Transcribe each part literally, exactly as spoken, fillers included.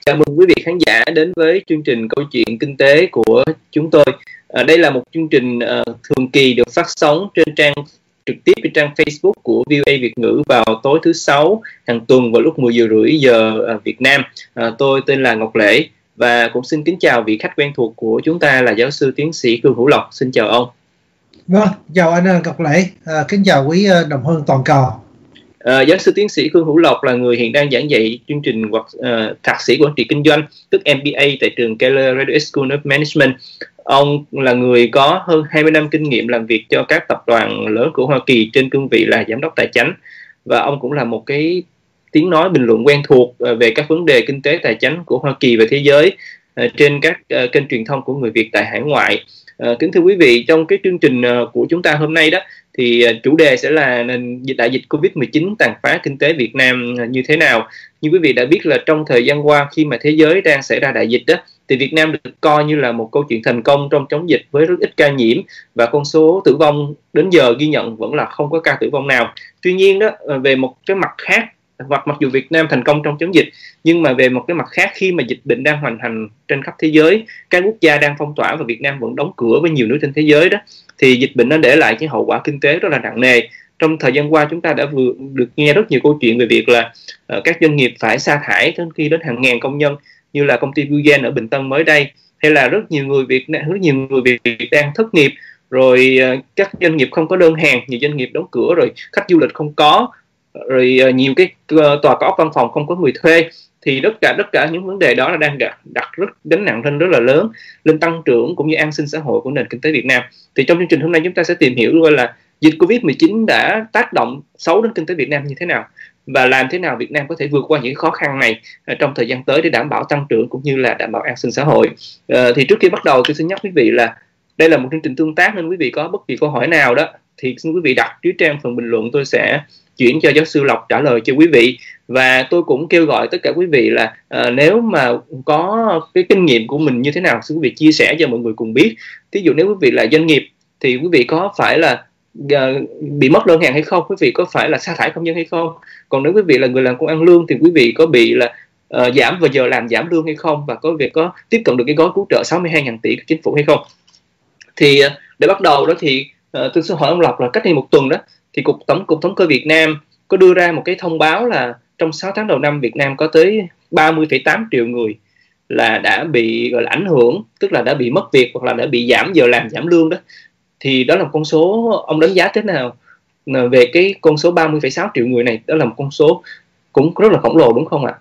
Chào mừng quý vị khán giả đến với chương trình Câu chuyện Kinh tế của chúng tôi. À, đây là một chương trình uh, thường kỳ được phát sóng trên trang trực tiếp trên trang Facebook của vê o a Việt ngữ vào tối thứ Sáu hàng tuần vào lúc mười giờ rưỡi giờ uh, Việt Nam. À, tôi tên là Ngọc Lễ và cũng xin kính chào vị khách quen thuộc của chúng ta là giáo sư tiến sĩ Cương Hữu Lộc. Xin chào ông. Vâng, chào anh Ngọc Lễ, à, kính chào quý đồng hương toàn cầu. À, giáo sư tiến sĩ Cương Hữu Lộc là người hiện đang giảng dạy chương trình hoặc uh, thạc sĩ quản trị kinh doanh, tức M B A tại trường Keller Graduate School of Management. Ông là người có hơn hai mươi năm kinh nghiệm làm việc cho các tập đoàn lớn của Hoa Kỳ trên cương vị là giám đốc tài chính, và ông cũng là một cái tiếng nói bình luận quen thuộc uh, về các vấn đề kinh tế tài chính của Hoa Kỳ và thế giới uh, trên các uh, kênh truyền thông của người Việt tại hải ngoại. Uh, kính thưa quý vị, trong cái chương trình uh, của chúng ta hôm nay đó thì uh, chủ đề sẽ là nền đại dịch Covid mười chín tàn phá kinh tế Việt Nam uh, như thế nào. Như quý vị đã biết là trong thời gian qua, khi mà thế giới đang xảy ra đại dịch đó, thì Việt Nam được coi như là một câu chuyện thành công trong chống dịch với rất ít ca nhiễm, và con số tử vong đến giờ ghi nhận vẫn là không có ca tử vong nào. Tuy nhiên đó, uh, về một cái mặt khác, hoặc mặc dù Việt Nam thành công trong chống dịch, nhưng mà về một cái mặt khác, khi mà dịch bệnh đang hoành hành trên khắp thế giới, các quốc gia đang phong tỏa và Việt Nam vẫn đóng cửa với nhiều nước trên thế giới đó, thì dịch bệnh nó để lại những hậu quả kinh tế rất là nặng nề. Trong thời gian qua, chúng ta đã vừa được nghe rất nhiều câu chuyện về việc là uh, các doanh nghiệp phải sa thải đến khi đến hàng ngàn công nhân, như là công ty Vugen ở Bình Tân mới đây, hay là rất nhiều người Việt rất nhiều người Việt đang thất nghiệp, rồi uh, các doanh nghiệp không có đơn hàng, nhiều doanh nghiệp đóng cửa, rồi khách du lịch không có, rồi uh, nhiều cái uh, tòa có văn phòng không có người thuê. Thì tất cả tất cả những vấn đề đó là đang đặt, đặt rất gánh nặng lên rất là lớn lên tăng trưởng cũng như an sinh xã hội của nền kinh tế Việt Nam. Thì trong chương trình hôm nay chúng ta sẽ tìm hiểu coi là dịch Covid mười chín đã tác động xấu đến kinh tế Việt Nam như thế nào, và làm thế nào Việt Nam có thể vượt qua những khó khăn này uh, trong thời gian tới để đảm bảo tăng trưởng cũng như là đảm bảo an sinh xã hội. Uh, thì trước khi bắt đầu, tôi xin nhắc quý vị là đây là một chương trình tương tác, nên quý vị có bất kỳ câu hỏi nào đó thì xin quý vị đặt dưới trang phần bình luận, tôi sẽ chuyển cho giáo sư Lộc trả lời cho quý vị. Và tôi cũng kêu gọi tất cả quý vị là uh, nếu mà có cái kinh nghiệm của mình như thế nào, xin quý vị chia sẻ cho mọi người cùng biết. Ví dụ nếu quý vị là doanh nghiệp thì quý vị có phải là uh, bị mất đơn hàng hay không, quý vị có phải là sa thải công nhân hay không. Còn nếu quý vị là người làm công ăn lương thì quý vị có bị là uh, giảm vào giờ làm, giảm lương hay không, và có việc có tiếp cận được cái gói cứu trợ sáu mươi hai nghìn tỷ của chính phủ hay không. Thì uh, để bắt đầu đó thì uh, tôi sẽ hỏi ông Lộc là cách đây một tuần đó thì cục tổng cục thống kê Việt Nam có đưa ra một cái thông báo là trong sáu tháng đầu năm Việt Nam có tới ba mươi phẩy tám triệu người là đã bị gọi là ảnh hưởng, tức là đã bị mất việc hoặc là đã bị giảm giờ làm, giảm lương đó. Thì đó là một con số, ông đánh giá thế nào về cái con số ba mươi phẩy sáu triệu người này? Đó là một con số cũng rất là khổng lồ đúng không ạ?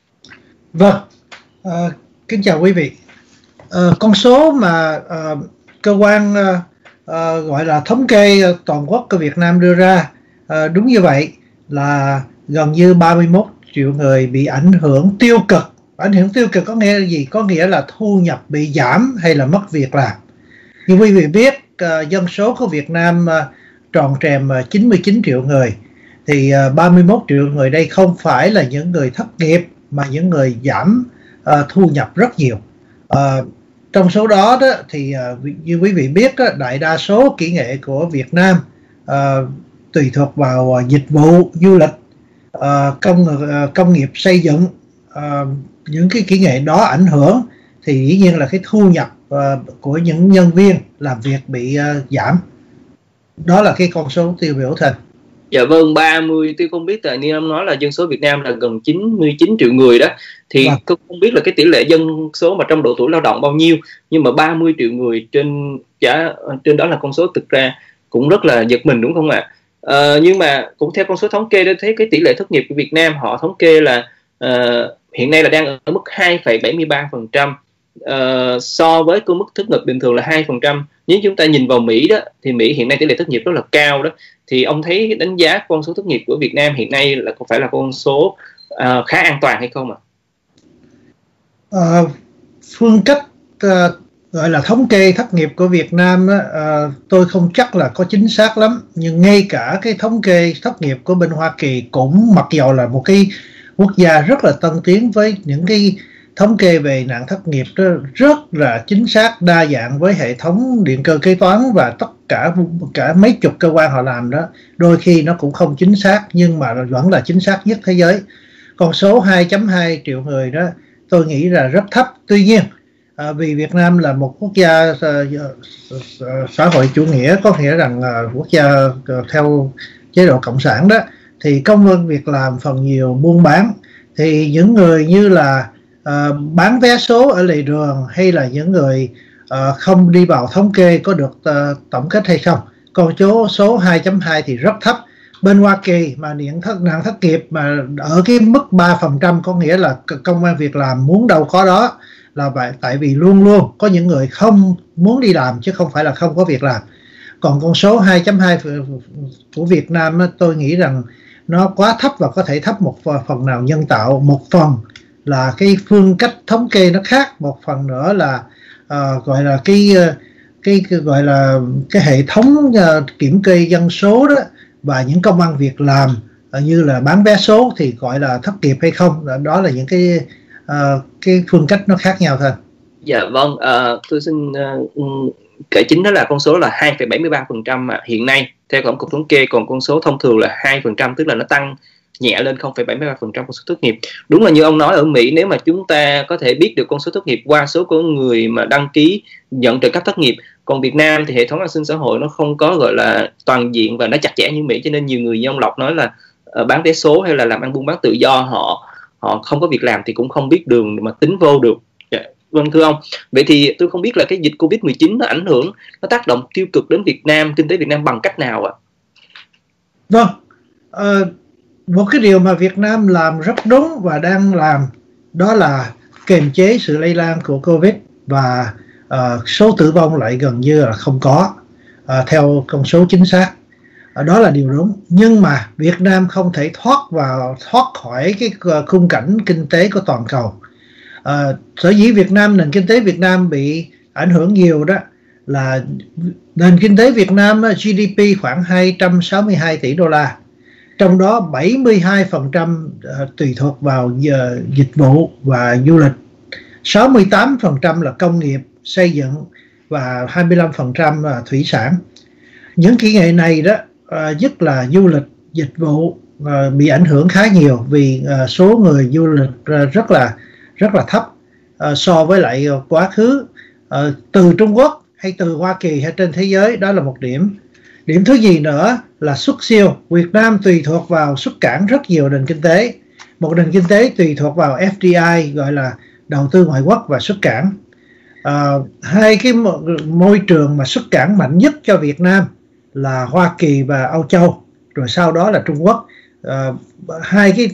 Vâng, à, kính chào quý vị. À, con số mà à, cơ quan à, à, gọi là thống kê toàn quốc của Việt Nam đưa ra à, đúng như vậy, là gần như ba mươi mốt triệu người bị ảnh hưởng tiêu cực. Ảnh hưởng tiêu cực có nghĩa là gì? Có nghĩa là thu nhập bị giảm hay là mất việc làm. Như quý vị biết, uh, dân số của Việt Nam uh, tròn trèm uh, chín mươi chín triệu người. Thì uh, ba mươi mốt triệu người đây không phải là những người thất nghiệp, mà những người giảm uh, thu nhập rất nhiều. Uh, trong số đó, đó thì uh, như quý vị biết, đó, đại đa số kỹ nghệ của Việt Nam uh, tùy thuộc vào uh, dịch vụ, du lịch, uh, công, uh, công nghiệp xây dựng. Uh, những cái kỹ nghệ đó ảnh hưởng thì dĩ nhiên là cái thu nhập uh, của những nhân viên làm việc bị uh, giảm. Đó là cái con số tiêu biểu thành. Dạ vâng, ba mươi, tôi không biết, tại như ông nói là dân số Việt Nam là gần chín mươi chín triệu người đó, thì vâng, tôi không biết là cái tỷ lệ dân số mà trong độ tuổi lao động bao nhiêu, nhưng mà ba mươi triệu người trên giá trên đó là con số thực ra cũng rất là giật mình đúng không ạ? À, nhưng mà cũng theo con số thống kê đó, thấy cái tỷ lệ thất nghiệp của Việt Nam họ thống kê là uh, hiện nay là đang ở mức hai phẩy bảy mươi ba phần trăm, uh, so với cái mức thất nghiệp bình thường là hai phần trăm. Nếu chúng ta nhìn vào Mỹ đó, thì Mỹ hiện nay tỷ lệ thất nghiệp rất là cao đó. Thì ông thấy đánh giá con số thất nghiệp của Việt Nam hiện nay là có phải là con số uh, khá an toàn hay không ạ? À, phương cách uh, gọi là thống kê thất nghiệp của Việt Nam đó, uh, tôi không chắc là có chính xác lắm. Nhưng ngay cả cái thống kê thất nghiệp của bên Hoa Kỳ cũng, mặc dầu là một cái quốc gia rất là tân tiến với những cái thống kê về nạn thất nghiệp đó rất là chính xác, đa dạng với hệ thống điện cơ kế toán và tất cả cả mấy chục cơ quan họ làm đó, đôi khi nó cũng không chính xác nhưng mà vẫn là chính xác nhất thế giới. Con số hai phẩy hai triệu người đó tôi nghĩ là rất thấp. Tuy nhiên à, vì Việt Nam là một quốc gia à, xã hội chủ nghĩa, có nghĩa rằng à, quốc gia à, theo chế độ cộng sản đó, thì công ăn việc làm phần nhiều buôn bán, thì những người như là à, bán vé số ở lề đường hay là những người à, không đi vào thống kê có được à, tổng kết hay không. Con số số hai chấm hai thì rất thấp. Bên Hoa Kỳ mà nạn thất nạn thất nghiệp mà ở cái mức ba phần trăm, có nghĩa là công ăn việc làm muốn đâu có đó, là vậy. Tại vì luôn luôn có những người không muốn đi làm chứ không phải là không có việc làm. Còn con số hai chấm hai của Việt Nam tôi nghĩ rằng nó quá thấp, và có thể thấp một phần nào nhân tạo, một phần là cái phương cách thống kê nó khác, một phần nữa là uh, gọi là cái, cái cái gọi là cái hệ thống uh, kiểm kê dân số đó, và những công ăn việc làm uh, như là bán vé số thì gọi là thất nghiệp hay không. Đó là những cái uh, cái phương cách nó khác nhau thôi. Dạ vâng, uh, tôi xin uh, kể chính đó là con số là hai phẩy bảy mươi ba phần trăm mà hiện nay theo tổng cục thống kê, còn con số thông thường là hai phần trăm, tức là nó tăng nhẹ lên không phẩy bảy mươi ba phần trăm con số thất nghiệp. Đúng là như ông nói, ở Mỹ nếu mà chúng ta có thể biết được con số thất nghiệp qua số của người mà đăng ký nhận trợ cấp thất nghiệp, còn Việt Nam thì hệ thống an sinh xã hội nó không có gọi là toàn diện và nó chặt chẽ như Mỹ, cho nên nhiều người như ông Lộc nói là uh, bán vé số hay là làm ăn buôn bán tự do, họ họ không có việc làm thì cũng không biết đường mà tính vô được. Yeah. Vâng thưa ông, vậy thì tôi không biết là cái dịch Covid mười chín nó ảnh hưởng, nó tác động tiêu cực đến Việt Nam, kinh tế Việt Nam bằng cách nào ạ? Vâng, uh, một cái điều mà Việt Nam làm rất đúng và đang làm đó là kiềm chế sự lây lan của Covid, và uh, số tử vong lại gần như là không có uh, theo con số chính xác. Uh, đó là điều đúng. Nhưng mà Việt Nam không thể thoát vào thoát khỏi cái khung cảnh kinh tế của toàn cầu. À, sở dĩ Việt Nam, nền kinh tế Việt Nam bị ảnh hưởng nhiều đó là nền kinh tế Việt Nam G D P khoảng hai trăm sáu mươi hai tỷ đô la, trong đó bảy mươi hai phần trăm tùy thuộc vào uh, dịch vụ và du lịch, sáu mươi tám phần trăm là công nghiệp, xây dựng và hai mươi lăm phần trăm là thủy sản. Những kỹ nghệ này đó, uh, nhất là du lịch, dịch vụ uh, bị ảnh hưởng khá nhiều, vì uh, số người du lịch uh, rất là rất là thấp uh, so với lại uh, quá khứ uh, từ Trung Quốc hay từ Hoa Kỳ hay trên thế giới. Đó là một điểm. Điểm thứ gì nữa là xuất siêu. Việt Nam tùy thuộc vào xuất cảng rất nhiều nền kinh tế. Một nền kinh tế tùy thuộc vào F D I, gọi là đầu tư ngoại quốc và xuất cảng. Uh, hai cái môi trường mà xuất cảng mạnh nhất cho Việt Nam là Hoa Kỳ và Âu Châu, rồi sau đó là Trung Quốc. Uh, hai cái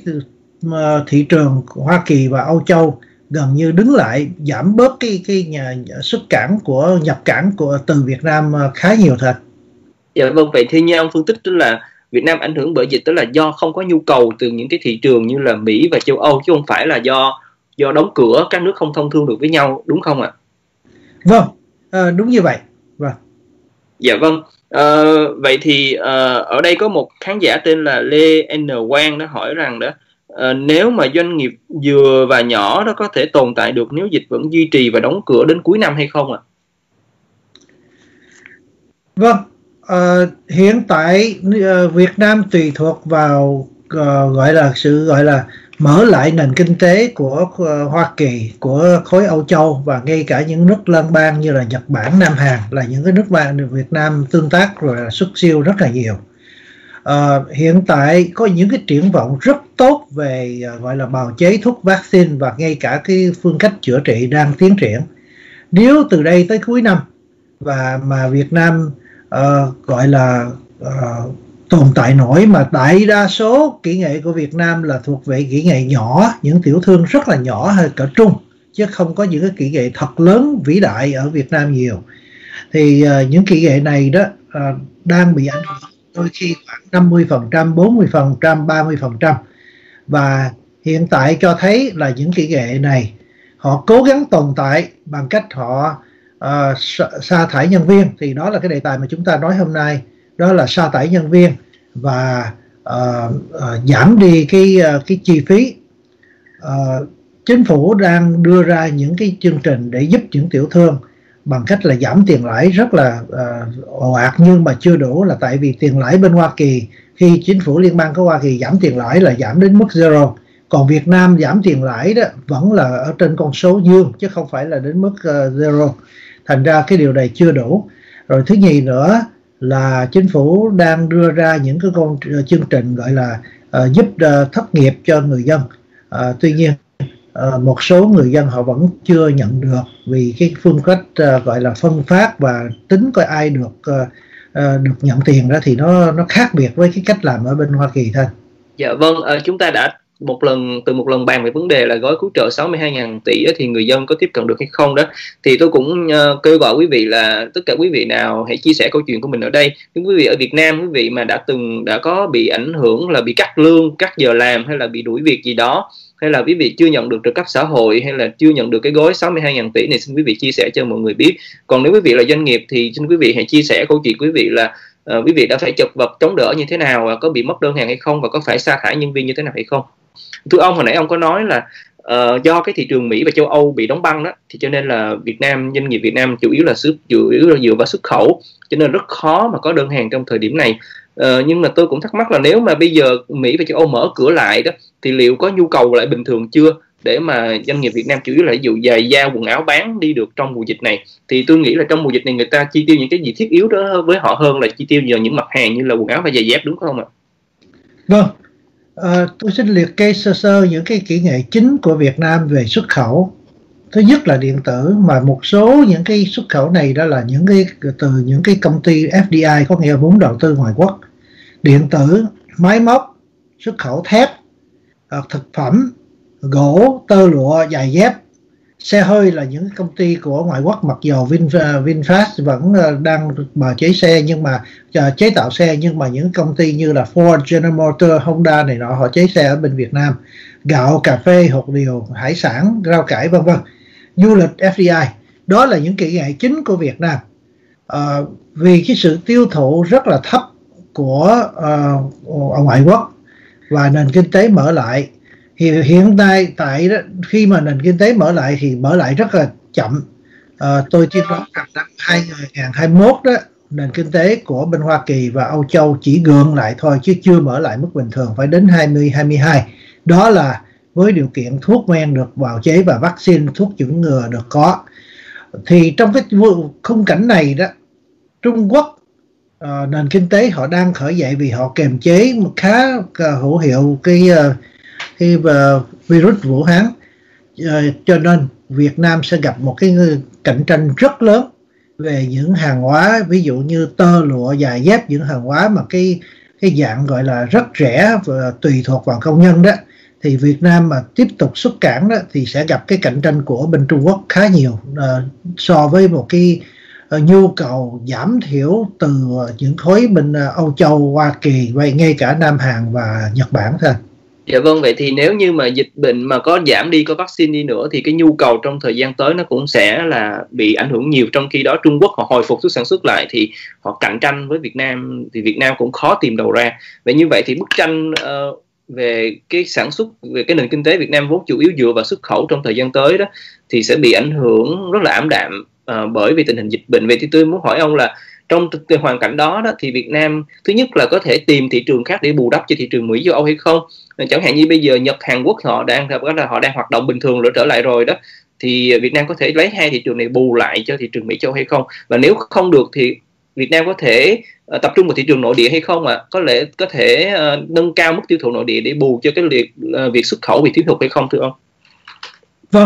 thị trường Hoa Kỳ và Âu Châu gần như đứng lại, giảm bớt cái cái nhà xuất cảng của nhập cảng của từ Việt Nam khá nhiều thật. Dạ vâng, vậy thì như ông phân tích tức là Việt Nam ảnh hưởng bởi dịch tức là do không có nhu cầu từ những cái thị trường như là Mỹ và châu Âu, chứ không phải là do do đóng cửa, các nước không thông thương được với nhau, đúng không ạ? Vâng, à, đúng như vậy. Vâng. Dạ vâng. À, vậy thì à, ở đây có một khán giả tên là Lê N Quang đã hỏi rằng đó, à, nếu mà doanh nghiệp vừa và nhỏ đó có thể tồn tại được nếu dịch vẫn duy trì và đóng cửa đến cuối năm hay không ạ? Vâng, à, hiện tại uh, Việt Nam tùy thuộc vào uh, gọi là sự gọi là mở lại nền kinh tế của uh, Hoa Kỳ, của khối Âu Châu, và ngay cả những nước lân bang như là Nhật Bản, Nam Hàn là những cái nước mà Việt Nam tương tác rồi là xuất siêu rất là nhiều. Uh, hiện tại có những cái triển vọng rất tốt về uh, gọi là bào chế thuốc vaccine, và ngay cả cái phương cách chữa trị đang tiến triển. Nếu từ đây tới cuối năm và mà Việt Nam uh, gọi là uh, tồn tại nổi, mà đại đa số kỹ nghệ của Việt Nam là thuộc về kỹ nghệ nhỏ, những tiểu thương rất là nhỏ hay cỡ trung, chứ không có những cái kỹ nghệ thật lớn vĩ đại ở Việt Nam nhiều, thì uh, những kỹ nghệ này đó uh, đang bị ảnh hưởng đôi khi khoảng năm mươi phần trăm, bốn mươi phần trăm, ba mươi phần trăm. Và hiện tại cho thấy là những kỹ nghệ này họ cố gắng tồn tại bằng cách họ uh, sa thải nhân viên. Thì đó là cái đề tài mà chúng ta nói hôm nay, đó là sa thải nhân viên và uh, uh, giảm đi cái, uh, cái chi phí. Uh, chính phủ đang đưa ra những cái chương trình để giúp những tiểu thương bằng cách là giảm tiền lãi rất là uh, ồ ạt, nhưng mà chưa đủ, là tại vì tiền lãi bên Hoa Kỳ, khi chính phủ liên bang của Hoa Kỳ giảm tiền lãi là giảm đến mức zero, Còn Việt Nam giảm tiền lãi đó vẫn là ở trên con số dương chứ không phải là đến mức uh, zero. Thành ra cái điều này chưa đủ. Rồi thứ nhì nữa là chính phủ đang đưa ra những cái con chương trình gọi là uh, giúp uh, thất nghiệp cho người dân. Uh, tuy nhiên uh, một số người dân họ vẫn chưa nhận được vì cái phương cách uh, gọi là phân phát và tính coi ai được uh, uh, được nhận tiền đó thì nó nó khác biệt với cái cách làm ở bên Hoa Kỳ thôi. Dạ vâng, uh, chúng ta đã một lần từ một lần bàn về vấn đề là gói cứu trợ sáu mươi hai nghìn tỷ thì người dân có tiếp cận được hay không đó, thì tôi cũng uh, kêu gọi quý vị là tất cả quý vị nào hãy chia sẻ câu chuyện của mình ở đây. Những quý vị ở Việt Nam, quý vị mà đã từng đã có bị ảnh hưởng là bị cắt lương, cắt giờ làm hay là bị đuổi việc gì đó, hay là quý vị chưa nhận được trợ cấp xã hội hay là chưa nhận được cái gói sáu mươi hai nghìn tỷ này, xin quý vị chia sẻ cho mọi người biết. Còn nếu quý vị là doanh nghiệp thì xin quý vị hãy chia sẻ câu chuyện quý vị là uh, quý vị đã phải chật vật chống đỡ như thế nào, và có bị mất đơn hàng hay không, và có phải sa thải nhân viên như thế nào hay không. Thưa ông, hồi nãy ông có nói là uh, do cái thị trường Mỹ và châu Âu bị đóng băng đó, thì cho nên là Việt Nam, doanh nghiệp Việt Nam chủ yếu là xuất chủ yếu là dựa vào xuất khẩu, cho nên rất khó mà có đơn hàng trong thời điểm này. Uh, nhưng mà tôi cũng thắc mắc là nếu mà bây giờ Mỹ và châu Âu mở cửa lại đó, thì liệu có nhu cầu lại bình thường chưa, để mà doanh nghiệp Việt Nam chủ yếu là ví dụ giày da quần áo bán đi được trong mùa dịch này. Thì tôi nghĩ là trong mùa dịch này người ta chi tiêu những cái gì thiết yếu đó với họ hơn là chi tiêu vào những mặt hàng như là quần áo và giày dép, đúng không ạ? Vâng. À, tôi xin liệt kê sơ sơ những cái kỹ nghệ chính của Việt Nam về xuất khẩu. Thứ nhất là điện tử, mà một số những cái xuất khẩu này đó là những cái từ những cái công ty F D I, có nghĩa là vốn đầu tư ngoại quốc. Điện tử, máy móc, xuất khẩu thép, thực phẩm, gỗ, tơ lụa, giày dép. Xe hơi là những công ty của ngoại quốc, mặc dù Vin, VinFast vẫn đang mà chế xe nhưng mà chế tạo xe, nhưng mà những công ty như là Ford, General Motors, Honda này nọ họ chế xe ở bên Việt Nam. Gạo, cà phê, hột điều, hải sản, rau cải vân vân. Du lịch F D I, đó là những kỹ nghệ chính của Việt Nam. À, vì cái sự tiêu thụ rất là thấp của uh, ngoại quốc và nền kinh tế mở lại. Thì hiện tại tại đó, khi mà nền kinh tế mở lại thì mở lại rất là chậm. À, tôi chỉ nói rằng năm hai nghìn hai mươi mốt đó, nền kinh tế của bên Hoa Kỳ và Âu Châu chỉ gượng lại thôi chứ chưa mở lại mức bình thường, phải đến hai mươi hai mươi hai. Đó là với điều kiện thuốc men được bào chế và vaccine, thuốc chủng ngừa được có. Thì trong cái khung cảnh này đó, Trung Quốc uh, nền kinh tế họ đang khởi dậy vì họ kiềm chế khá uh, hữu hiệu cái uh, cái uh, virus Vũ Hán, uh, cho nên Việt Nam sẽ gặp một cái cạnh tranh rất lớn về những hàng hóa, ví dụ như tơ lụa, giày dép, những hàng hóa mà cái cái dạng gọi là rất rẻ và tùy thuộc vào công nhân đó, thì Việt Nam mà tiếp tục xuất cảng đó thì sẽ gặp cái cạnh tranh của bên Trung Quốc khá nhiều, uh, so với một cái uh, nhu cầu giảm thiểu từ những khối bên uh, Âu Châu, Hoa Kỳ, và ngay cả Nam Hàn và Nhật Bản thôi. Dạ vâng, vậy thì nếu như mà dịch bệnh mà có giảm đi, có vaccine đi nữa thì cái nhu cầu trong thời gian tới nó cũng sẽ là bị ảnh hưởng nhiều. Trong khi đó Trung Quốc họ hồi phục sức sản xuất lại thì họ cạnh tranh với Việt Nam, thì Việt Nam cũng khó tìm đầu ra. Vậy như vậy thì bức tranh uh, về cái sản xuất, về cái nền kinh tế Việt Nam vốn chủ yếu dựa vào xuất khẩu trong thời gian tới đó thì sẽ bị ảnh hưởng rất là ảm đạm uh, bởi vì tình hình dịch bệnh. Vậy thì tôi muốn hỏi ông là trong hoàn cảnh đó, đó thì Việt Nam thứ nhất là có thể tìm thị trường khác để bù đắp cho thị trường Mỹ, châu Âu hay không? Chẳng hạn như bây giờ Nhật, Hàn Quốc họ đang là họ đang hoạt động bình thường rồi trở lại rồi đó, thì Việt Nam có thể lấy hai thị trường này bù lại cho thị trường Mỹ, châu Âu hay không? Và nếu không được thì Việt Nam có thể uh, tập trung vào thị trường nội địa hay không ạ? À? Có lẽ có thể uh, nâng cao mức tiêu thụ nội địa để bù cho cái việc uh, việc xuất khẩu bị thiếu hụt hay không, thưa ông? Vâng,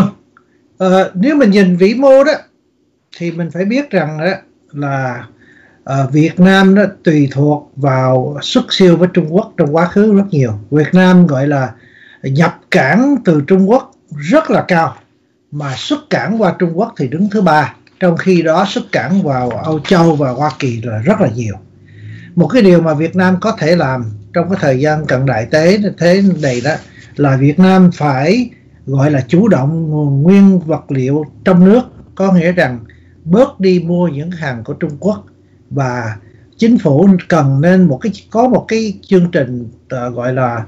uh, nếu mình nhìn vĩ mô đó thì mình phải biết rằng đó là uh, Việt Nam đó tùy thuộc vào xuất siêu với Trung Quốc trong quá khứ rất nhiều. Việt Nam gọi là nhập cảng từ Trung Quốc rất là cao, mà xuất cảng qua Trung Quốc thì đứng thứ ba. Trong khi đó xuất cảng vào Âu Châu và Hoa Kỳ là rất là nhiều. Một cái điều mà Việt Nam có thể làm trong cái thời gian cận đại tế thế này đó là Việt Nam phải gọi là chủ động nguồn nguyên vật liệu trong nước, có nghĩa rằng bớt đi mua những hàng của Trung Quốc, và chính phủ cần nên một cái có một cái chương trình uh, gọi là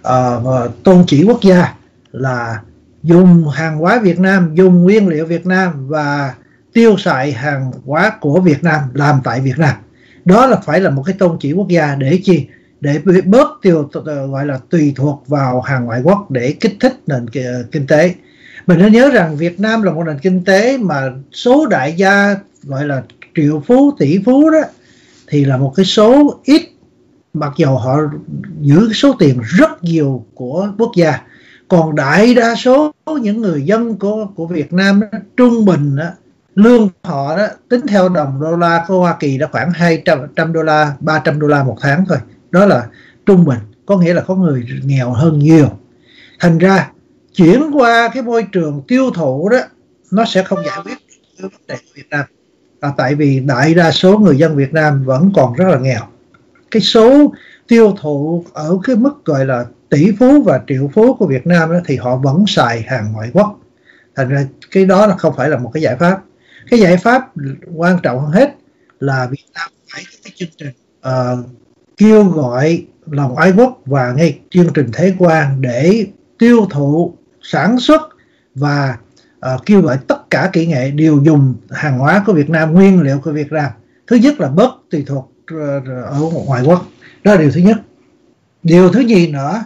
uh, tôn chỉ quốc gia, là dùng hàng hóa Việt Nam, dùng nguyên liệu Việt Nam và tiêu xài hàng hóa của Việt Nam làm tại Việt Nam. Đó là phải là một cái tôn chỉ quốc gia để chi? để bớt tiêu gọi là tùy thuộc vào hàng ngoại quốc để kích thích nền kinh tế. Mình nên nhớ rằng Việt Nam là một nền kinh tế mà số đại gia gọi là triệu phú, tỷ phú đó thì là một cái số ít, mặc dù họ giữ số tiền rất nhiều của quốc gia. Còn đại đa số những người dân của của Việt Nam đó, trung bình đó, lương họ đó, tính theo đồng đô la của Hoa Kỳ đã khoảng hai trăm đô la, ba trăm đô la một tháng thôi. Đó là trung bình, có nghĩa là có người nghèo hơn nhiều. Thành ra chuyển qua cái môi trường tiêu thụ đó, nó sẽ không giải quyết vấn đề của Việt Nam. À, tại vì đại đa số người dân Việt Nam vẫn còn rất là nghèo. Cái số tiêu thụ ở cái mức gọi là tỷ phú và triệu phú của Việt Nam đó, thì họ vẫn xài hàng ngoại quốc. Thành ra cái đó là không phải là một cái giải pháp. Cái giải pháp quan trọng hơn hết là Việt Nam phải có cái chương trình uh, kêu gọi lòng ái quốc và ngay chương trình thế quan để tiêu thụ, sản xuất và uh, kêu gọi tất cả kỹ nghệ đều dùng hàng hóa của Việt Nam, nguyên liệu của Việt Nam. Thứ nhất là bớt tùy thuộc ở ngoại quốc. Đó là điều thứ nhất. Điều thứ nhì nữa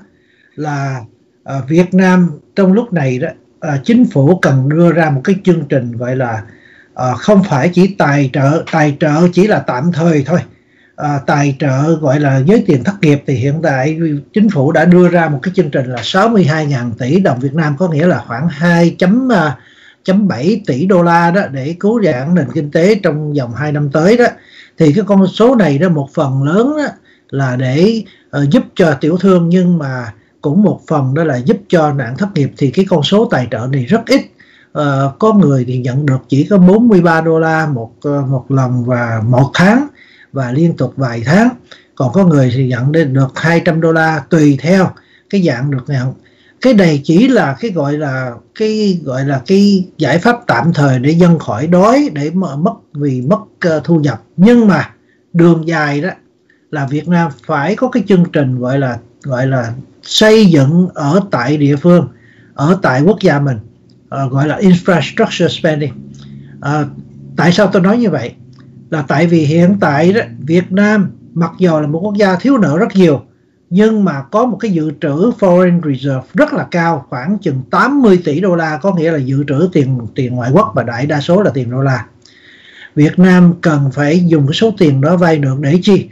là uh, Việt Nam trong lúc này đó, uh, chính phủ cần đưa ra một cái chương trình gọi là uh, không phải chỉ tài trợ, tài trợ chỉ là tạm thời thôi. Uh, tài trợ gọi là với tiền thất nghiệp thì hiện tại chính phủ đã đưa ra một cái chương trình là sáu mươi hai nghìn tỷ đồng Việt Nam, có nghĩa là khoảng hai phẩy bảy tỷ đô la đó, để cứu vãn nền kinh tế trong vòng hai năm tới đó. Thì cái con số này đó một phần lớn đó là để uh, giúp cho tiểu thương, nhưng mà cũng một phần đó là giúp cho nạn thất nghiệp. Thì cái con số tài trợ này rất ít. Uh, có người thì nhận được chỉ có bốn mươi ba đô la một uh, một lần và một tháng và liên tục vài tháng. Còn có người thì nhận được hai trăm đô la tùy theo cái dạng được nhận. Cái này chỉ là cái gọi là cái gọi là cái giải pháp tạm thời để dân khỏi đói, để mà mất vì mất uh, thu nhập. Nhưng mà đường dài đó là Việt Nam phải có cái chương trình gọi là gọi là xây dựng ở tại địa phương, ở tại quốc gia mình, uh, gọi là infrastructure spending. Uh, tại sao tôi nói như vậy? Là tại vì hiện tại đó, Việt Nam mặc dù là một quốc gia thiếu nợ rất nhiều, nhưng mà có một cái dự trữ foreign reserve rất là cao, khoảng chừng tám mươi tỷ đô la, có nghĩa là dự trữ tiền tiền ngoại quốc và đại đa số là tiền đô la. Việt Nam cần phải dùng cái số tiền đó vay được để chi?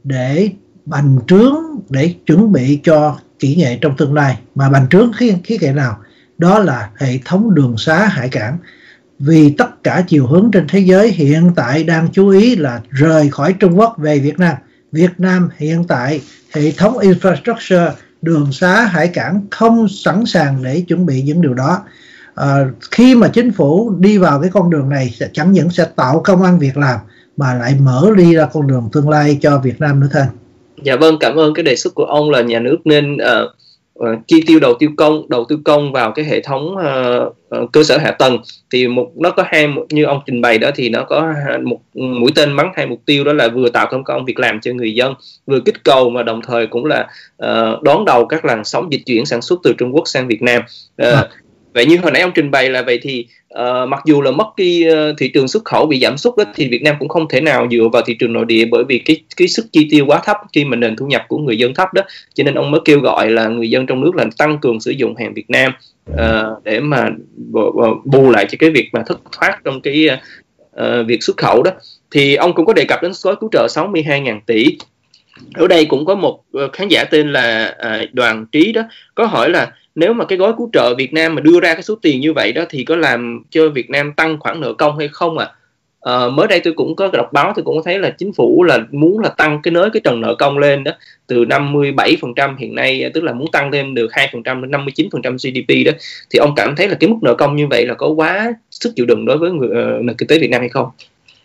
Để bành trướng, để chuẩn bị cho kỹ nghệ trong tương lai. Mà bành trướng khía khía cạnh nào? Đó là hệ thống đường xá hải cảng. Vì tất cả chiều hướng trên thế giới hiện tại đang chú ý là rời khỏi Trung Quốc về Việt Nam. Việt Nam hiện tại hệ thống infrastructure, đường xá, hải cảng không sẵn sàng để chuẩn bị những điều đó. À, khi mà chính phủ đi vào cái con đường này sẽ chẳng những sẽ tạo công ăn việc làm mà lại mở đi ra con đường tương lai cho Việt Nam nữa thôi. Dạ vâng, cảm ơn cái đề xuất của ông là nhà nước nên uh, uh, chi tiêu đầu tư công, đầu tư công vào cái hệ thống uh, uh, cơ sở hạ tầng. Thì một nó có hai, như ông trình bày đó, thì nó có một mũi tên bắn hai mục tiêu, đó là vừa tạo công công việc làm cho người dân, vừa kích cầu, mà đồng thời cũng là uh, đón đầu các làn sóng dịch chuyển sản xuất từ Trung Quốc sang Việt Nam. Uh, à. Vậy như hồi nãy ông trình bày là vậy thì uh, mặc dù là mất cái uh, thị trường xuất khẩu bị giảm sút đó, thì Việt Nam cũng không thể nào dựa vào thị trường nội địa, bởi vì cái cái sức chi tiêu quá thấp khi mà nền thu nhập của người dân thấp đó. Cho nên ông mới kêu gọi là người dân trong nước là tăng cường sử dụng hàng Việt Nam uh, để mà bù lại cho cái việc mà thất thoát trong cái uh, việc xuất khẩu đó. Thì ông cũng có đề cập đến gói cứu trợ sáu mươi hai nghìn tỷ. Ở đây cũng có một khán giả tên là uh, Đoàn Trí đó có hỏi là nếu mà cái gói cứu trợ Việt Nam mà đưa ra cái số tiền như vậy đó thì có làm cho Việt Nam tăng khoản nợ công hay không ạ? À? À, mới đây tôi cũng có đọc báo, tôi cũng có thấy là chính phủ là muốn là tăng cái nới cái trần nợ công lên đó từ năm mươi bảy phần trăm hiện nay, tức là muốn tăng thêm được hai phần trăm đến năm mươi chín phần trăm giê đê pê đó. Thì ông cảm thấy là cái mức nợ công như vậy là có quá sức chịu đựng đối với người, uh, nền kinh tế Việt Nam hay không?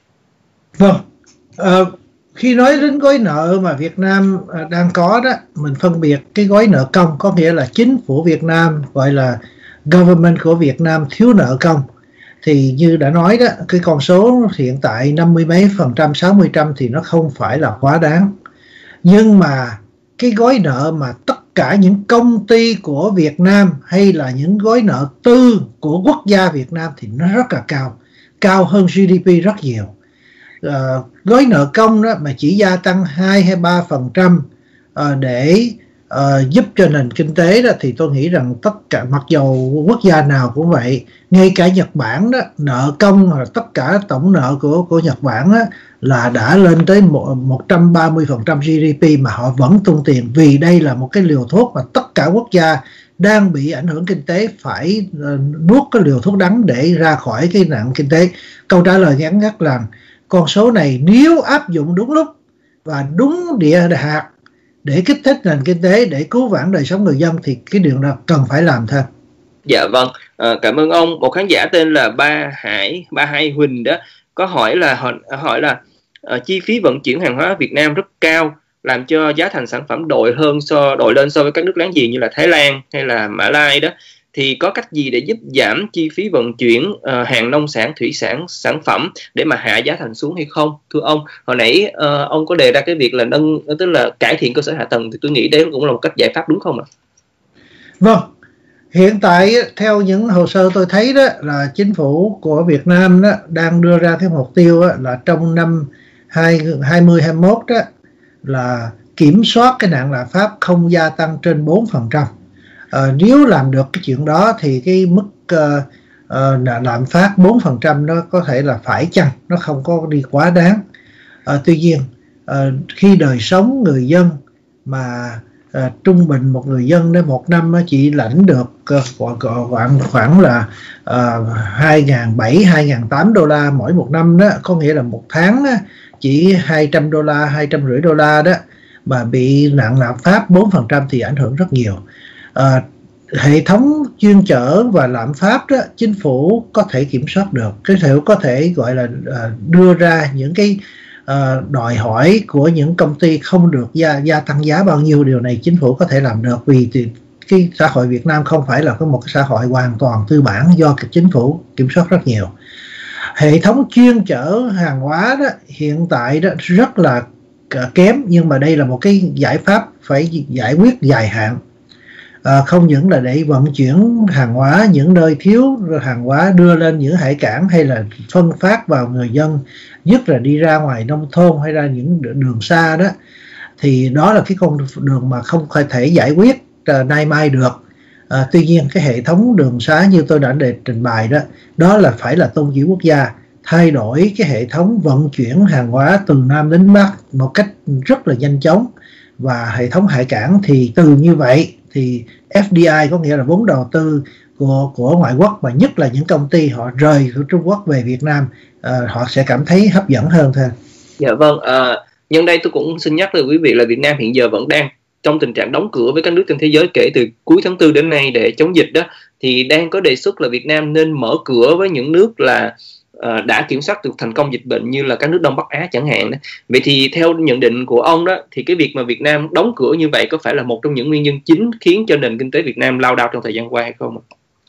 Vâng. Uh... Khi nói đến gói nợ mà Việt Nam đang có đó, mình phân biệt cái gói nợ công, có nghĩa là chính phủ Việt Nam gọi là government của Việt Nam thiếu nợ công. Thì như đã nói đó, cái con số hiện tại năm mươi mấy phần trăm, sáu mươi trăm thì nó không phải là quá đáng. Nhưng mà cái gói nợ mà tất cả những công ty của Việt Nam hay là những gói nợ tư của quốc gia Việt Nam thì nó rất là cao, cao hơn giê đê pê rất nhiều. Uh, gói nợ công đó mà chỉ gia tăng hai hay ba phần trăm uh, để uh, giúp cho nền kinh tế đó, thì tôi nghĩ rằng tất cả, mặc dầu quốc gia nào cũng vậy, ngay cả Nhật Bản đó, nợ công hoặc tất cả tổng nợ của của Nhật Bản đó, là đã lên tới một trăm ba mươi phần trăm giê đê pê mà họ vẫn tung tiền, vì đây là một cái liều thuốc mà tất cả quốc gia đang bị ảnh hưởng kinh tế phải uh, nuốt cái liều thuốc đắng để ra khỏi cái nạn kinh tế. Câu trả lời ngắn ngắt là con số này nếu áp dụng đúng lúc và đúng địa hạt để kích thích nền kinh tế, để cứu vãn đời sống người dân, thì cái điều đó cần phải làm thêm. Dạ vâng, à, cảm ơn ông. Một khán giả tên là Ba Hải Ba Hai Huỳnh đó có hỏi là hỏi, hỏi là uh, chi phí vận chuyển hàng hóa Việt Nam rất cao, làm cho giá thành sản phẩm đội hơn so đội lên so với các nước láng giềng như là Thái Lan hay là Mã Lai đó, thì có cách gì để giúp giảm chi phí vận chuyển uh, hàng nông sản, thủy sản, sản phẩm để mà hạ giá thành xuống hay không? Thưa ông, hồi nãy uh, ông có đề ra cái việc là nâng, tức là cải thiện cơ sở hạ tầng, thì tôi nghĩ đấy cũng là một cách giải pháp đúng không ạ? Vâng, hiện tại theo những hồ sơ tôi thấy đó là chính phủ của Việt Nam đó đang đưa ra cái mục tiêu đó, là trong năm hai mươi hai mươi mốt đó là kiểm soát cái nạn lạm phát không gia tăng trên bốn phần trăm. À, nếu làm được cái chuyện đó thì cái mức uh, uh, lạm phát bốn phần trăm nó có thể là phải chăng, nó không có đi quá đáng. À, tuy nhiên uh, khi đời sống người dân mà uh, trung bình một người dân đến một năm chỉ lãnh được uh, khoảng khoảng là uh, hai nghìn bảy trăm hai nghìn tám trăm đô la mỗi một năm đó, có nghĩa là một tháng uh, chỉ hai trăm đô la, hai trăm rưỡi đô la đó, mà bị nạn lạm phát bốn phần trăm thì ảnh hưởng rất nhiều. À, hệ thống chuyên chở và lạm phát đó, chính phủ có thể kiểm soát được, cái thể có thể gọi là à, đưa ra những cái à, đòi hỏi của những công ty không được gia, gia tăng giá bao nhiêu. Điều này chính phủ có thể làm được, vì thì cái xã hội Việt Nam không phải là có một cái xã hội hoàn toàn tư bản, do chính phủ kiểm soát rất nhiều. Hệ thống chuyên chở hàng hóa đó hiện tại đó rất là kém, nhưng mà đây là một cái giải pháp phải giải quyết dài hạn. À, không những là để vận chuyển hàng hóa những nơi thiếu hàng hóa đưa lên những hải cảng, hay là phân phát vào người dân, nhất là đi ra ngoài nông thôn hay ra những đường xa đó, thì đó là cái con đường mà không thể giải quyết uh, nay mai được. À, tuy nhiên cái hệ thống đường xá như tôi đã đề trình bày đó, đó là phải là tôn chỉ quốc gia, thay đổi cái hệ thống vận chuyển hàng hóa từ Nam đến Bắc một cách rất là nhanh chóng, và hệ thống hải cảng thì từ như vậy thì ép đê i, có nghĩa là vốn đầu tư của của ngoại quốc, mà nhất là những công ty họ rời của Trung Quốc về Việt Nam, uh, họ sẽ cảm thấy hấp dẫn hơn thôi. Dạ vâng, à, nhân đây tôi cũng xin nhắc với quý vị là Việt Nam hiện giờ vẫn đang trong tình trạng đóng cửa với các nước trên thế giới kể từ cuối tháng tư đến nay để chống dịch đó, thì đang có đề xuất là Việt Nam nên mở cửa với những nước là uh, đã kiểm soát được thành công dịch bệnh như là các nước Đông Bắc Á chẳng hạn đó. Vậy thì theo nhận định của ông đó, thì cái việc mà Việt Nam đóng cửa như vậy có phải là một trong những nguyên nhân chính khiến cho nền kinh tế Việt Nam lao đao trong thời gian qua hay không?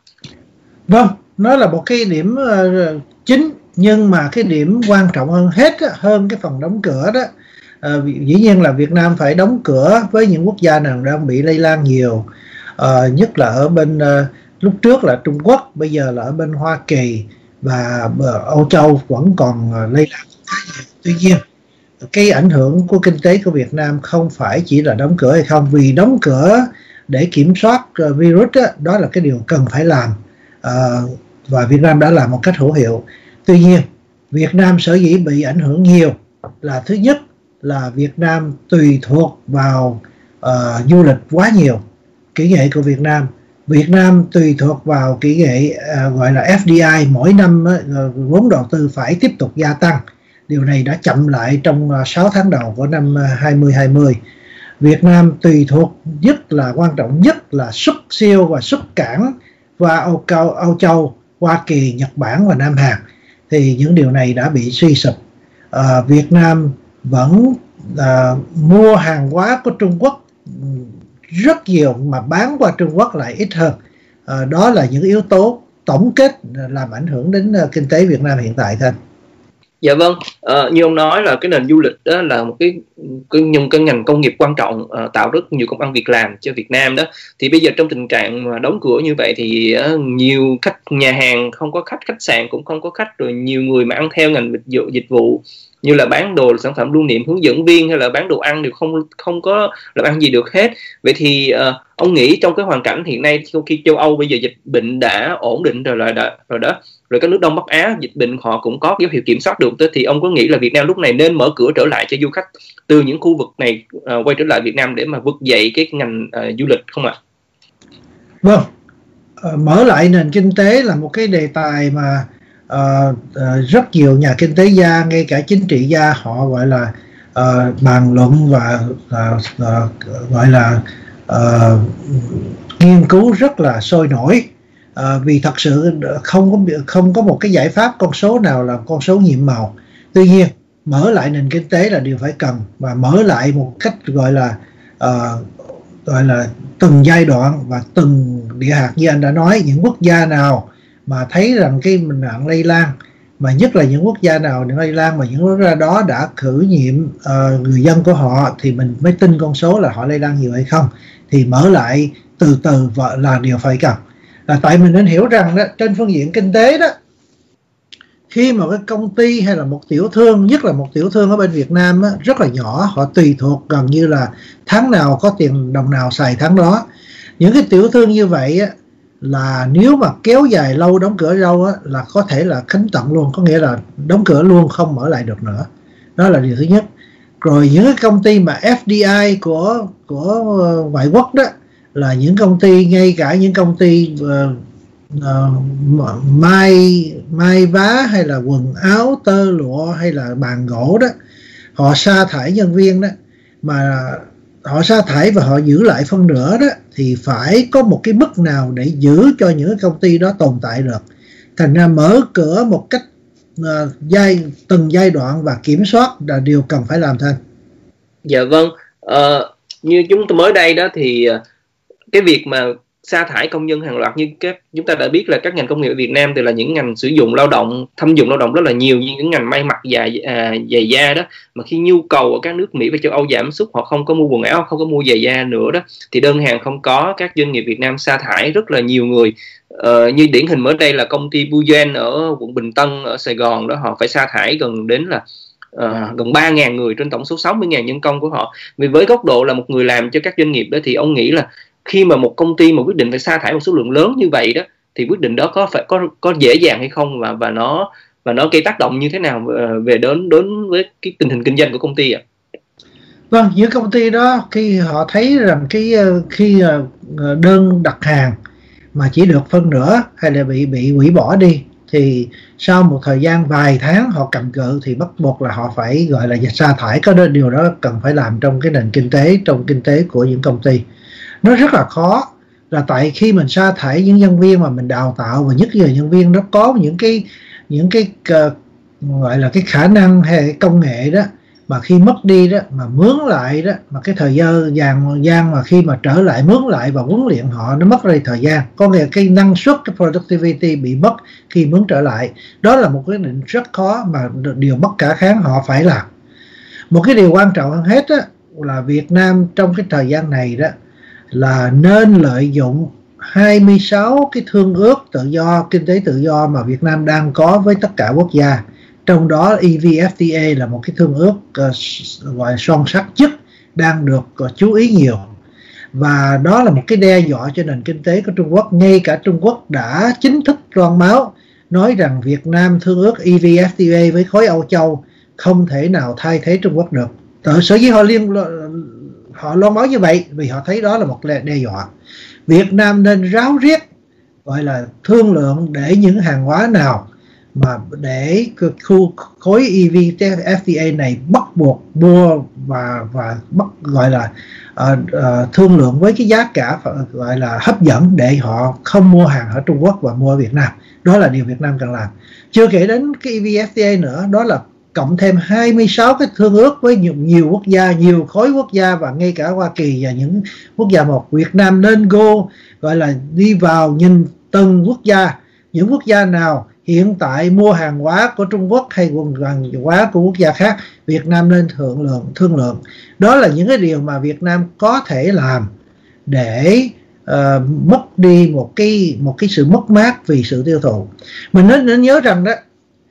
Vâng, nó là một cái điểm uh, chính, nhưng mà cái điểm quan trọng hơn hết hơn cái phần đóng cửa đó, à, dĩ nhiên là Việt Nam phải đóng cửa với những quốc gia nào đang bị lây lan nhiều, à, nhất là ở bên uh, lúc trước là Trung Quốc, bây giờ là ở bên Hoa Kỳ và uh, Âu Châu vẫn còn uh, lây lan khá nhiều. Tuy nhiên cái ảnh hưởng của kinh tế của Việt Nam không phải chỉ là đóng cửa hay không, vì đóng cửa để kiểm soát uh, virus đó, đó là cái điều cần phải làm, uh, và Việt Nam đã làm một cách hữu hiệu. Tuy nhiên Việt Nam sở dĩ bị ảnh hưởng nhiều là thứ nhất là Việt Nam tùy thuộc vào uh, du lịch quá nhiều. Kỹ nghệ của Việt Nam Việt Nam tùy thuộc vào kỹ nghệ uh, gọi là ép đê i, mỗi năm uh, vốn đầu tư phải tiếp tục gia tăng. Điều này đã chậm lại trong uh, sáu tháng đầu của năm uh, hai mươi hai mươi. Việt Nam tùy thuộc nhất là quan trọng nhất là xuất siêu và xuất cảng qua Âu, Âu Châu, Hoa Kỳ, Nhật Bản và Nam Hàn, thì những điều này đã bị suy sụp. À, Việt Nam vẫn à, mua hàng hóa của Trung Quốc rất nhiều mà bán qua Trung Quốc lại ít hơn. À, đó là những yếu tố tổng kết làm ảnh hưởng đến uh, kinh tế Việt Nam hiện tại thôi. Dạ vâng, à, như ông nói là cái nền du lịch đó là một cái cái, cái ngành công nghiệp quan trọng, uh, tạo rất nhiều công ăn việc làm cho Việt Nam đó. Thì bây giờ trong tình trạng mà đóng cửa như vậy thì uh, nhiều khách nhà hàng không có khách, khách sạn cũng không có khách, rồi nhiều người mà ăn theo ngành dịch vụ, dịch vụ như là bán đồ sản phẩm lưu niệm, hướng dẫn viên hay là bán đồ ăn đều không không có làm ăn gì được hết. Vậy thì uh, ông nghĩ trong cái hoàn cảnh hiện nay khi châu Âu bây giờ dịch bệnh đã ổn định rồi là đã, rồi đó, rồi các nước Đông Bắc Á dịch bệnh họ cũng có dấu hiệu kiểm soát được, thì ông có nghĩ là Việt Nam lúc này nên mở cửa trở lại cho du khách từ những khu vực này uh, quay trở lại Việt Nam để mà vực dậy cái ngành uh, du lịch không ạ? Vâng, uh, mở lại nền kinh tế là một cái đề tài mà uh, uh, rất nhiều nhà kinh tế gia, ngay cả chính trị gia họ gọi là uh, bàn luận và uh, uh, gọi là uh, nghiên cứu rất là sôi nổi. À, vì thật sự không có không có một cái giải pháp con số nào là con số nhiệm màu. Tuy nhiên mở lại nền kinh tế là điều phải cần, và mở lại một cách gọi là uh, gọi là từng giai đoạn và từng địa hạt, như anh đã nói. Những quốc gia nào mà thấy rằng cái nạn lây lan, mà nhất là những quốc gia nào lây lan mà những quốc gia đó đã khử nhiệm uh, người dân của họ, thì mình mới tin con số là họ lây lan nhiều hay không. Thì mở lại từ từ là điều phải cần. Là tại mình nên hiểu rằng đó, trên phương diện kinh tế đó, khi mà cái công ty hay là một tiểu thương, nhất là một tiểu thương ở bên Việt Nam đó, rất là nhỏ, họ tùy thuộc gần như là tháng nào có tiền đồng nào xài tháng đó. Những cái tiểu thương như vậy á, là nếu mà kéo dài lâu đóng cửa lâu á, là có thể là khánh tận luôn, có nghĩa là đóng cửa luôn, không mở lại được nữa. Đó là điều thứ nhất. Rồi những cái công ty mà F D I của của ngoại quốc đó, là những công ty, ngay cả những công ty uh, uh, may may vá hay là quần áo tơ lụa hay là bàn gỗ đó, họ sa thải nhân viên đó, mà họ sa thải và họ giữ lại phân nửa đó, thì phải có một cái mức nào để giữ cho những cái công ty đó tồn tại được. Thành ra mở cửa một cách uh, giai từng giai đoạn và kiểm soát là điều cần phải làm thêm. Dạ vâng, uh, như chúng tôi mới đây đó thì uh, cái việc mà sa thải công nhân hàng loạt, như các chúng ta đã biết là các ngành công nghiệp ở Việt Nam thì là những ngành sử dụng lao động, thâm dụng lao động rất là nhiều, như những ngành may mặc, giày à, giày da đó, mà khi nhu cầu ở các nước Mỹ và châu Âu giảm sút, họ không có mua quần áo, không có mua giày da nữa đó, thì đơn hàng không có, các doanh nghiệp Việt Nam sa thải rất là nhiều người. Ờ, như điển hình mới đây là công ty Buyen ở quận Bình Tân ở Sài Gòn đó, họ phải sa thải gần đến là Uh, gần ba nghìn người trên tổng số sáu mươi nghìn nhân công của họ. Vì với góc độ là một người làm cho các doanh nghiệp đó, thì ông nghĩ là khi mà một công ty mà quyết định phải sa thải một số lượng lớn như vậy đó, thì quyết định đó có phải có có dễ dàng hay không, và và nó và nó gây tác động như thế nào về đến đến với cái tình hình kinh doanh của công ty ạ? Vâng, những công ty đó khi họ thấy rằng cái khi đơn đặt hàng mà chỉ được phân nửa hay là bị bị hủy bỏ đi, thì sau một thời gian vài tháng họ cầm cự, thì bắt buộc là họ phải gọi là sa thải. Có điều đó cần phải làm trong cái nền kinh tế, trong kinh tế của những công ty. Nó rất là khó, là tại khi mình sa thải những nhân viên mà mình đào tạo, và nhất là nhân viên nó có những cái những cái uh, gọi là cái khả năng hay công nghệ đó, mà khi mất đi đó mà mướn lại đó, mà cái thời gian gian mà khi mà trở lại mướn lại và huấn luyện họ, nó mất đi thời gian, có nghĩa cái năng suất, cái productivity bị mất khi mướn trở lại. Đó là một quyết định rất khó, mà điều bất khả kháng họ phải làm. Một cái điều quan trọng hơn hết đó, là Việt Nam trong cái thời gian này đó là nên lợi dụng hai mươi sáu cái thương ước tự do, kinh tế tự do mà Việt Nam đang có với tất cả quốc gia. Trong đó E V F T A là một cái thương ước uh, gọi son sắt nhất, đang được uh, chú ý nhiều. Và đó là một cái đe dọa cho nền kinh tế của Trung Quốc. Ngay cả Trung Quốc đã chính thức loan báo nói rằng Việt Nam thương ước E V F T A với khối Âu Châu không thể nào thay thế Trung Quốc được. Tại sở dĩ họ liên họ loan báo như vậy vì họ thấy đó là một đe dọa. Việt Nam nên ráo riết gọi là thương lượng để những hàng hóa nào mà để khu khối E V F T A này bắt buộc mua và và bắt gọi là uh, uh, thương lượng với cái giá cả gọi là hấp dẫn, để họ không mua hàng ở Trung Quốc và mua ở Việt Nam. Đó là điều Việt Nam cần làm. Chưa kể đến cái E V F T A nữa, đó là cộng thêm hai mươi sáu cái thương ước với nhiều, nhiều quốc gia, nhiều khối quốc gia, và ngay cả Hoa Kỳ và những quốc gia một. Việt Nam nên go gọi là đi vào nhìn từng quốc gia, những quốc gia nào hiện tại mua hàng hóa của Trung Quốc hay hàng hóa của quốc gia khác, Việt Nam nên thương lượng thương lượng. Đó là những cái điều mà Việt Nam có thể làm để uh, mất đi một cái một cái sự mất mát vì sự tiêu thụ. Mình nên, nên nhớ rằng đó,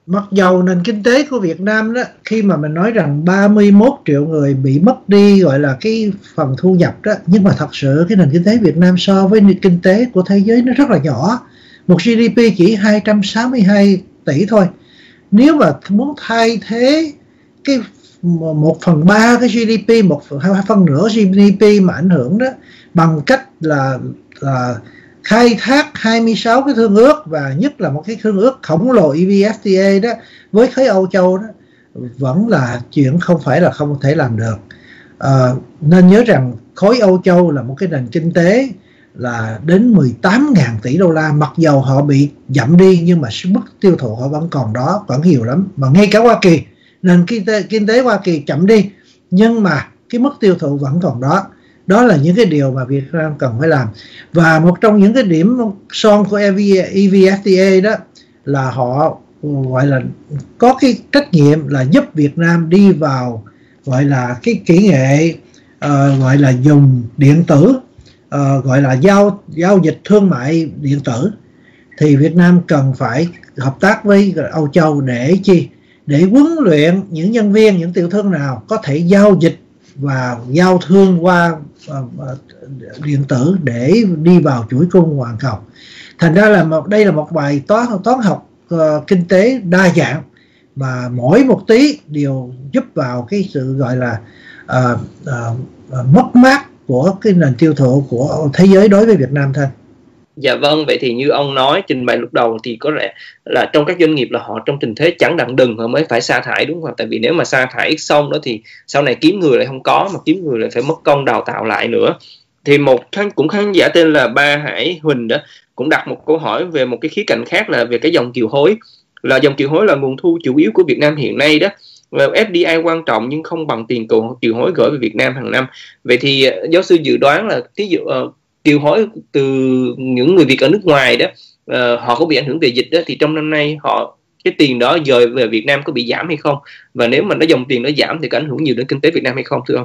mặc dầu nền kinh tế của Việt Nam đó, khi mà mình nói rằng ba mươi mốt triệu người bị mất đi gọi là cái phần thu nhập đó, nhưng mà thật sự cái nền kinh tế Việt Nam so với nền kinh tế của thế giới nó rất là nhỏ. Một giê đê pê chỉ hai trăm sáu mươi hai tỷ thôi. Nếu mà muốn thay thế cái một phần ba cái giê đê pê, một phần hai phân nửa giê đê pê mà ảnh hưởng đó, bằng cách là, là khai thác hai mươi sáu cái thương ước, và nhất là một cái thương ước khổng lồ e vê ép tê a đó với khối Âu Châu đó, vẫn là chuyện không phải là không thể làm được. À, nên nhớ rằng khối Âu Châu là một cái nền kinh tế là đến mười tám nghìn tỷ đô la, mặc dầu họ bị giảm đi nhưng mà mức tiêu thụ họ vẫn còn đó, vẫn nhiều lắm. Mà ngay cả Hoa Kỳ, nền kinh tế, kinh tế Hoa Kỳ chậm đi nhưng mà cái mức tiêu thụ vẫn còn đó. Đó là những cái điều mà Việt Nam cần phải làm. Và một trong những cái điểm son của e vê ép tê a đó là họ gọi là có cái trách nhiệm là giúp Việt Nam đi vào gọi là cái kỹ nghệ uh, gọi là dùng điện tử, uh, gọi là giao giao dịch thương mại điện tử. Thì Việt Nam cần phải hợp tác với Âu Châu để chi? Để huấn luyện những nhân viên, những tiểu thương nào có thể giao dịch và giao thương qua uh, uh, điện tử để đi vào chuỗi cung toàn cầu. Thành ra là một, đây là một bài toán toán học uh, kinh tế đa dạng, mà mỗi một tí đều giúp vào cái sự gọi là uh, uh, uh, mất mát của cái nền tiêu thụ của thế giới đối với Việt Nam thôi. Dạ vâng, vậy thì như ông nói trình bày lúc đầu thì có lẽ là trong các doanh nghiệp là họ trong tình thế chẳng đặng đừng họ mới phải sa thải, đúng không? Tại vì nếu mà sa thải xong đó thì sau này kiếm người lại không có, mà kiếm người lại phải mất công đào tạo lại nữa. Thì một khán cũng khán giả tên là Ba Hải Huỳnh đó cũng đặt một câu hỏi về một cái khía cạnh khác, là về cái dòng kiều hối. Là dòng kiều hối là nguồn thu chủ yếu của Việt Nam hiện nay đó. ép đê i quan trọng nhưng không bằng tiền kiều hối gửi về Việt Nam hàng năm. Vậy thì giáo sư dự đoán là ví dụ uh, kiều hối từ những người Việt ở nước ngoài đó, uh, họ có bị ảnh hưởng về dịch đó, thì trong năm nay họ cái tiền đó dời về Việt Nam có bị giảm hay không? Và nếu mà nó dòng tiền nó giảm thì có ảnh hưởng nhiều đến kinh tế Việt Nam hay không, thưa ông?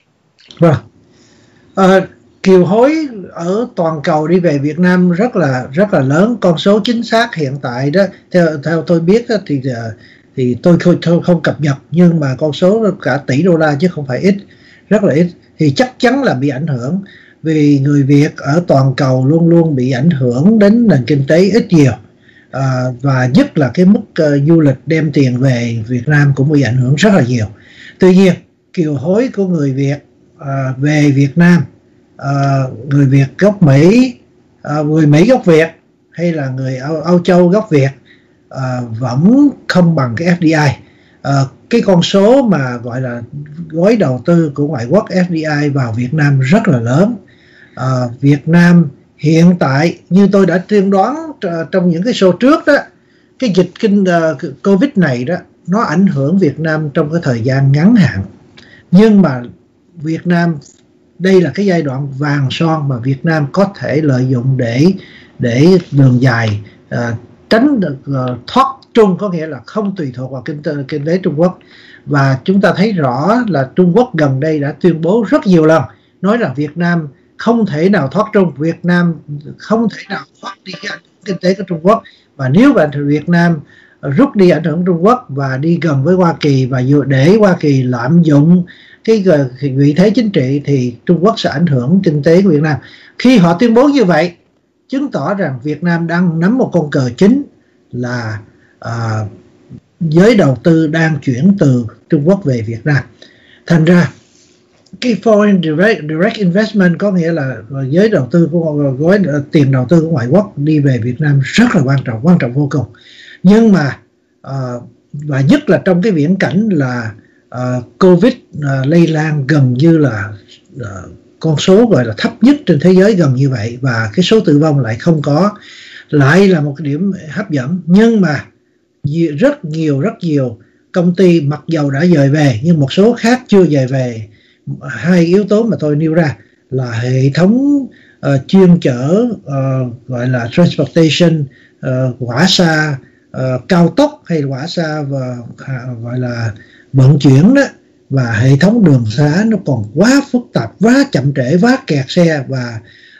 Vâng. Uh, kiều hối ở toàn cầu đi về Việt Nam rất là rất là lớn. Con số chính xác hiện tại đó theo theo tôi biết đó, thì thì tôi không, tôi không cập nhật, nhưng mà con số cả tỷ đô la chứ không phải ít, rất là ít. Thì chắc chắn là bị ảnh hưởng, vì người Việt ở toàn cầu luôn luôn bị ảnh hưởng đến nền kinh tế ít nhiều, à, và nhất là cái mức uh, du lịch đem tiền về Việt Nam cũng bị ảnh hưởng rất là nhiều. Tuy nhiên kiều hối của người Việt uh, về Việt Nam, uh, người Việt gốc Mỹ, uh, người Mỹ gốc Việt hay là người Âu, Âu Châu gốc Việt uh, vẫn không bằng cái ép đê i. Uh, cái con số mà gọi là gói đầu tư của ngoại quốc ép đê i vào Việt Nam rất là lớn. Uh, Việt Nam hiện tại như tôi đã tiên đoán trong những cái show trước đó, cái dịch kinh uh, Covid này đó nó ảnh hưởng Việt Nam trong cái thời gian ngắn hạn, nhưng mà Việt Nam đây là cái giai đoạn vàng son mà Việt Nam có thể lợi dụng để để đường dài uh, tránh được uh, thoát Trung, có nghĩa là không tùy thuộc vào kinh tế, kinh tế Trung Quốc. Và chúng ta thấy rõ là Trung Quốc gần đây đã tuyên bố rất nhiều lần nói rằng Việt Nam không thể nào thoát Trung, Việt Nam không thể nào thoát đi cái ảnh hưởng kinh tế của Trung Quốc. Và nếu mà Việt Nam rút đi ảnh hưởng Trung Quốc và đi gần với Hoa Kỳ, và để Hoa Kỳ lạm dụng cái vị thế chính trị, thì Trung Quốc sẽ ảnh hưởng kinh tế của Việt Nam. Khi họ tuyên bố như vậy, chứng tỏ rằng Việt Nam đang nắm một con cờ chính là À, giới đầu tư đang chuyển từ Trung Quốc về Việt Nam. Thành ra cái foreign direct, direct investment có nghĩa là giới đầu tư của gói tiền đầu tư của ngoại quốc đi về Việt Nam rất là quan trọng, quan trọng vô cùng. Nhưng mà à, và nhất là trong cái viễn cảnh là à, Covid à, lây lan gần như là à, con số gọi là thấp nhất trên thế giới gần như vậy, và cái số tử vong lại không có, lại là một cái điểm hấp dẫn. Nhưng mà rất nhiều rất nhiều công ty mặc dầu đã dời về nhưng một số khác chưa dời về. Hai yếu tố mà tôi nêu ra là hệ thống uh, chuyên chở uh, gọi là transportation, uh, hỏa xa uh, cao tốc hay hỏa xa và uh, gọi là vận chuyển đó, và hệ thống đường xá nó còn quá phức tạp, quá chậm trễ, quá kẹt xe, và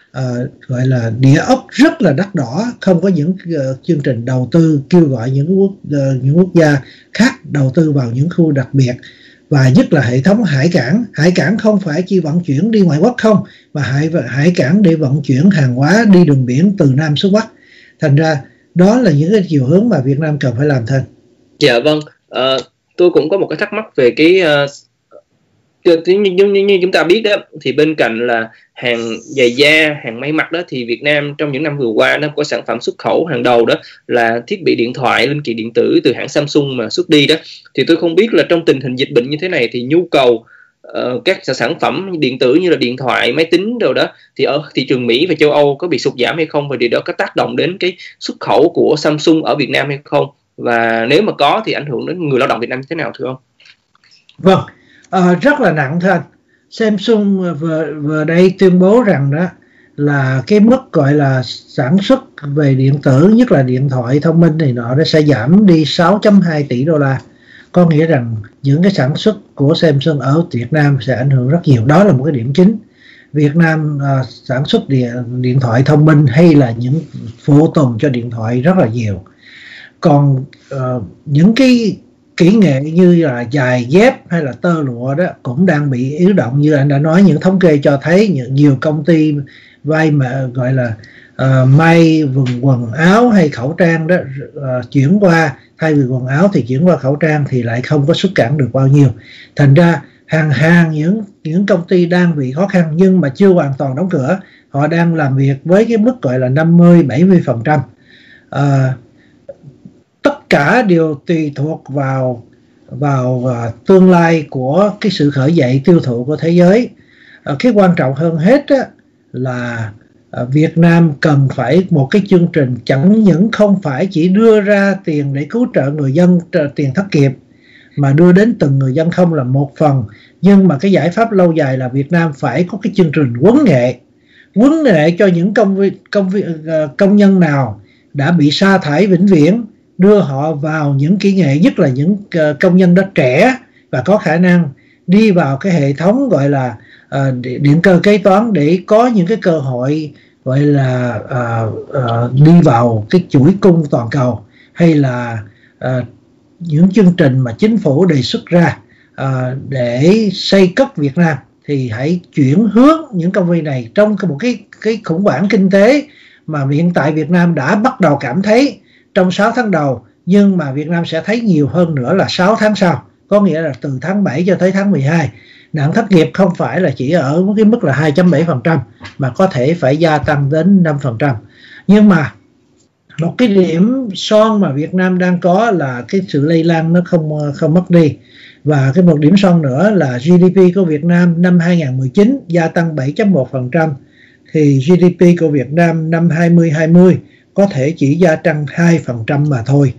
uh, gọi là địa ốc rất là đắt đỏ, không có những uh, chương trình đầu tư kêu gọi những quốc uh, những quốc gia khác đầu tư vào những khu đặc biệt, và nhất là hệ thống hải cảng. Hải cảng không phải chỉ vận chuyển đi ngoại quốc không, mà hải hải cảng để vận chuyển hàng hóa đi đường biển từ Nam xuống Bắc. Thành ra đó là những cái chiều hướng mà Việt Nam cần phải làm thêm. Dạ vâng, uh, tôi cũng có một cái thắc mắc về cái uh, như, như, như, như chúng ta biết đó, thì bên cạnh là hàng giày da, hàng may mặc đó, thì Việt Nam trong những năm vừa qua nó có sản phẩm xuất khẩu hàng đầu đó là thiết bị điện thoại, linh kiện điện tử từ hãng Samsung mà xuất đi đó. Thì tôi không biết là trong tình hình dịch bệnh như thế này thì nhu cầu uh, các sản phẩm điện tử như là điện thoại, máy tính đồ đó thì ở thị trường Mỹ và châu Âu có bị sụt giảm hay không, và điều đó có tác động đến cái xuất khẩu của Samsung ở Việt Nam hay không, và nếu mà có thì ảnh hưởng đến người lao động Việt Nam như thế nào thưa ông? Vâng, uh, rất là nặng thưa anh. Samsung vừa, vừa đây tuyên bố rằng đó là cái mức gọi là sản xuất về điện tử, nhất là điện thoại thông minh này nọ, nó sẽ giảm đi sáu phẩy hai tỷ đô la. Có nghĩa rằng những cái sản xuất của Samsung ở Việt Nam sẽ ảnh hưởng rất nhiều. Đó là một cái điểm chính. Việt Nam uh, sản xuất điện, điện thoại thông minh hay là những phụ tùng cho điện thoại rất là nhiều. Còn uh, những cái kỹ nghệ như là giày dép hay là tơ lụa đó cũng đang bị yếu động. Như anh đã nói, những thống kê cho thấy những, nhiều công ty vay mà gọi là uh, may quần, quần áo hay khẩu trang đó uh, chuyển qua, thay vì quần áo thì chuyển qua khẩu trang thì lại không có xuất cảng được bao nhiêu. Thành ra hàng hàng những những công ty đang bị khó khăn nhưng mà chưa hoàn toàn đóng cửa. Họ đang làm việc với cái mức gọi là năm mươi đến bảy mươi phần trăm. Uh, tất cả đều tùy thuộc vào vào uh, tương lai của cái sự khởi dậy tiêu thụ của thế giới. Uh, cái quan trọng hơn hết á, là uh, Việt Nam cần phải một cái chương trình chẳng những không phải chỉ đưa ra tiền để cứu trợ người dân, tiền thất nghiệp, mà đưa đến từng người dân không là một phần, nhưng mà cái giải pháp lâu dài là Việt Nam phải có cái chương trình huấn nghệ huấn nghệ cho những công công công nhân nào đã bị sa thải vĩnh viễn, đưa họ vào những kỹ nghệ, nhất là những công nhân đó trẻ và có khả năng đi vào cái hệ thống gọi là uh, điện cơ kế toán để có những cái cơ hội gọi là uh, uh, đi vào cái chuỗi cung toàn cầu, hay là uh, những chương trình mà chính phủ đề xuất ra uh, để xây cất Việt Nam, thì hãy chuyển hướng những công ty này trong một cái cái khủng hoảng kinh tế mà hiện tại Việt Nam đã bắt đầu cảm thấy trong sáu tháng đầu, nhưng mà Việt Nam sẽ thấy nhiều hơn nữa là sáu tháng sau, có nghĩa là từ tháng bảy cho tới tháng mười hai. Nạn thất nghiệp không phải là chỉ ở cái mức là hai phẩy bảy phần trăm mà có thể phải gia tăng đến năm phần trăm. Nhưng mà một cái điểm son mà Việt Nam đang có là cái sự lây lan nó không không mất đi. Và cái một điểm son nữa là giê đê pê của Việt Nam năm hai không một chín gia tăng bảy phẩy một phần trăm, thì giê đê pê của Việt Nam năm hai không hai không có thể chỉ gia tăng hai phần trăm mà thôi.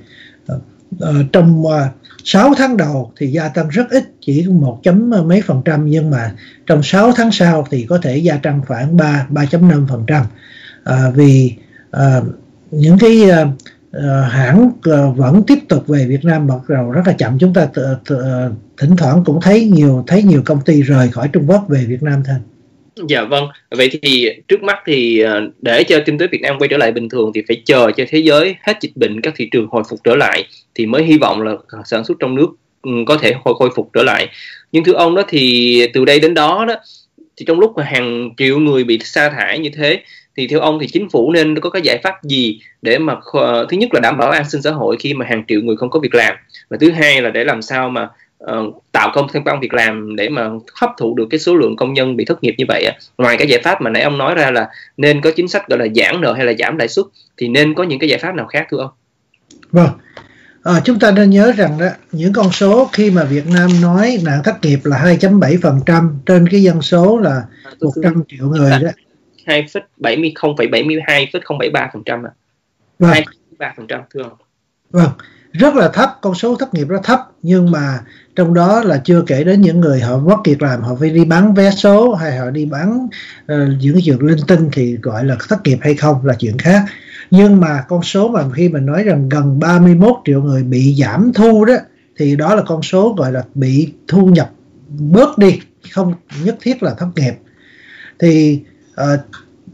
Ờ, trong uh, sáu tháng đầu thì gia tăng rất ít, chỉ một chấm mấy phần trăm, nhưng mà trong sáu tháng sau thì có thể gia tăng khoảng ba, ba phẩy năm phần trăm. À, vì uh, những cái uh, uh, hãng uh, vẫn tiếp tục về Việt Nam mặc dù rất là chậm. Chúng ta t- t- thỉnh thoảng cũng thấy nhiều thấy nhiều công ty rời khỏi Trung Quốc về Việt Nam thôi. Dạ vâng, vậy thì trước mắt thì để cho kinh tế Việt Nam quay trở lại bình thường thì phải chờ cho thế giới hết dịch bệnh, các thị trường hồi phục trở lại thì mới hy vọng là sản xuất trong nước có thể khôi, khôi phục trở lại. Nhưng thưa ông đó, thì từ đây đến đó đó thì trong lúc mà hàng triệu người bị sa thải như thế thì theo ông thì chính phủ nên có cái giải pháp gì để mà thứ nhất là đảm bảo an sinh xã hội khi mà hàng triệu người không có việc làm, và thứ hai là để làm sao mà Uh, tạo công thêm công việc làm để mà hấp thụ được cái số lượng công nhân bị thất nghiệp như vậy á. Ngoài cái giải pháp mà nãy ông nói ra là nên có chính sách gọi là giãn nợ hay là giảm lãi suất, thì nên có những cái giải pháp nào khác thưa ông? Vâng, à, chúng ta nên nhớ rằng đó, những con số khi mà Việt Nam nói nạn thất nghiệp là hai phẩy bảy phần trăm trên cái dân số là một trăm triệu người đó, hai phẩy bảy mươi không phẩy bảy mươi hai phẩy không bảy ba phần trăm ạ. hai phẩy ba phần trăm thưa ông. Vâng, rất là thấp, con số thất nghiệp rất thấp, nhưng mà trong đó là chưa kể đến những người họ mất việc làm, họ phải đi bán vé số hay họ đi bán uh, những cái chuyện linh tinh thì gọi là thất nghiệp hay không là chuyện khác. Nhưng mà con số mà khi mình nói rằng gần ba mươi mốt triệu người bị giảm thu đó, thì đó là con số gọi là bị thu nhập bớt đi, không nhất thiết là thất nghiệp. Thì uh,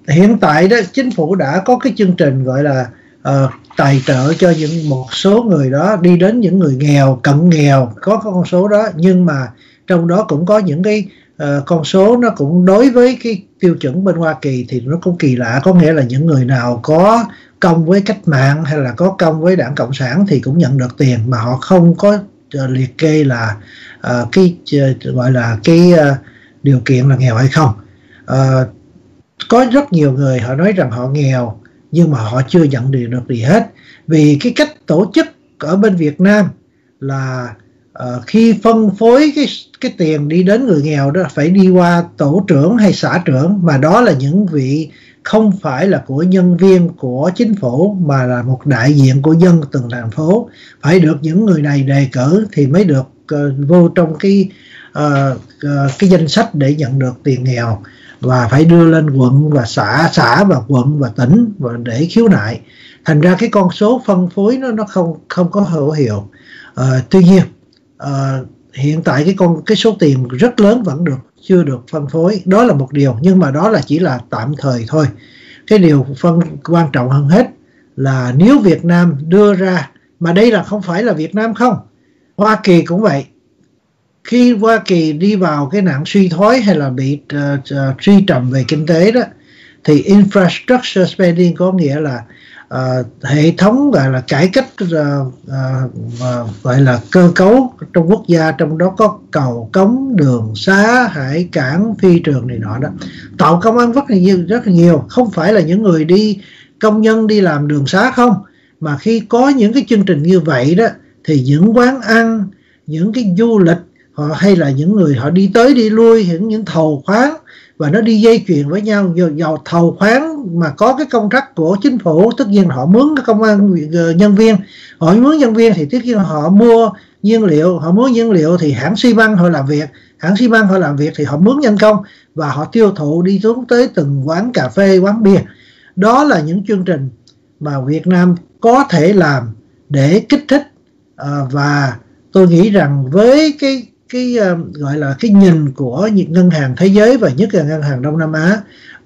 hiện tại đó chính phủ đã có cái chương trình gọi là uh, tài trợ cho những một số người đó, đi đến những người nghèo, cận nghèo, có con số đó, nhưng mà trong đó cũng có những cái uh, con số nó cũng đối với cái tiêu chuẩn bên Hoa Kỳ thì nó cũng kỳ lạ, có nghĩa là những người nào có công với cách mạng hay là có công với Đảng Cộng sản thì cũng nhận được tiền, mà họ không có uh, liệt kê là uh, cái uh, gọi là cái uh, điều kiện là nghèo hay không. Uh, có rất nhiều người họ nói rằng họ nghèo nhưng mà họ chưa nhận được được gì hết, vì cái cách tổ chức ở bên Việt Nam là uh, khi phân phối cái cái tiền đi đến người nghèo đó phải đi qua tổ trưởng hay xã trưởng, mà đó là những vị không phải là của nhân viên của chính phủ mà là một đại diện của dân từng thành phố, phải được những người này đề cử thì mới được uh, vô trong cái uh, uh, cái danh sách để nhận được tiền nghèo, và phải đưa lên quận và xã, xã và quận và tỉnh và để khiếu nại. Thành ra cái con số phân phối nó nó không không có hữu hiệu. À, tuy nhiên à, hiện tại cái con cái số tiền rất lớn vẫn được chưa được phân phối, đó là một điều, nhưng mà đó là chỉ là tạm thời thôi. Cái điều phân quan trọng hơn hết là nếu Việt Nam đưa ra, mà đây là không phải là Việt Nam không, Hoa Kỳ cũng vậy. Khi Hoa Kỳ đi vào cái nạn suy thoái hay là bị uh, uh, suy trầm về kinh tế đó, thì infrastructure spending có nghĩa là uh, hệ thống gọi là cải cách uh, uh, uh, gọi là cơ cấu trong quốc gia, trong đó có cầu, cống, đường xá, hải cảng, phi trường này nọ đó, tạo công ăn rất là nhiều, rất là nhiều. Không phải là những người đi công nhân đi làm đường xá không, mà khi có những cái chương trình như vậy đó thì những quán ăn, những cái du lịch họ hay là những người họ đi tới đi lui, những những thầu khoáng, và nó đi dây chuyền với nhau. Vào thầu khoáng mà có cái contract của chính phủ, tất nhiên họ mướn cái công an nhân viên, họ mướn nhân viên thì tất nhiên họ mua nhiên liệu, họ mua nhiên liệu thì hãng xi măng họ làm việc, hãng xi măng họ làm việc thì họ mướn nhân công và họ tiêu thụ đi xuống tới từng quán cà phê, quán bia. Đó là những chương trình mà Việt Nam có thể làm để kích thích, à, và tôi nghĩ rằng với cái cái uh, gọi là cái nhìn của những ngân hàng thế giới và nhất là ngân hàng Đông Nam Á,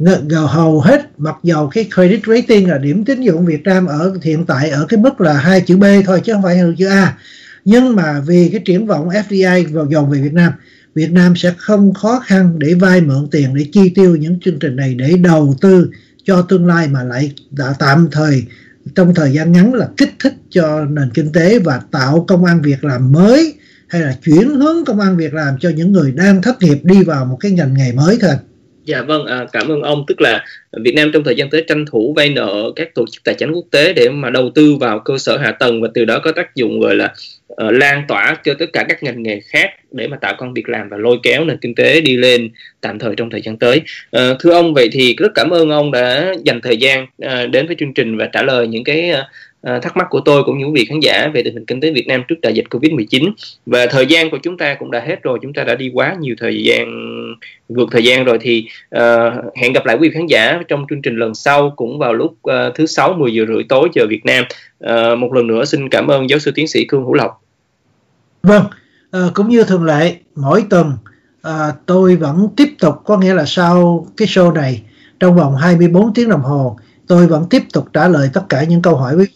hầu hết mặc dầu cái credit rating là điểm tín dụng Việt Nam ở hiện tại ở cái mức là hai chữ B thôi chứ không phải chữ A, nhưng mà vì cái triển vọng F D I vào dòng về Việt Nam, Việt Nam sẽ không khó khăn để vay mượn tiền để chi tiêu những chương trình này để đầu tư cho tương lai, mà lại đã tạm thời trong thời gian ngắn là kích thích cho nền kinh tế và tạo công ăn việc làm mới, hay là chuyển hướng công ăn việc làm cho những người đang thất nghiệp đi vào một cái ngành nghề mới thôi. Dạ vâng, à, cảm ơn ông. Tức là Việt Nam trong thời gian tới tranh thủ vay nợ các tổ chức tài chính quốc tế để mà đầu tư vào cơ sở hạ tầng, và từ đó có tác dụng gọi là uh, lan tỏa cho tất cả các ngành nghề khác để mà tạo công ăn việc làm và lôi kéo nền kinh tế đi lên tạm thời trong thời gian tới. Uh, thưa ông, vậy thì rất cảm ơn ông đã dành thời gian uh, đến với chương trình và trả lời những cái uh, Uh, thắc mắc của tôi cũng như quý vị khán giả về tình hình kinh tế Việt Nam trước đại dịch Covid mười chín. Và thời gian của chúng ta cũng đã hết rồi, chúng ta đã đi quá nhiều thời gian, vượt thời gian rồi, thì uh, hẹn gặp lại quý vị khán giả trong chương trình lần sau cũng vào lúc uh, thứ sáu mười giờ rưỡi tối giờ Việt Nam. Uh, một lần nữa xin cảm ơn giáo sư tiến sĩ Khương Hữu Lộc. Vâng, uh, cũng như thường lệ mỗi tuần uh, tôi vẫn tiếp tục, có nghĩa là sau cái show này trong vòng hai mươi bốn tiếng đồng hồ tôi vẫn tiếp tục trả lời tất cả những câu hỏi quý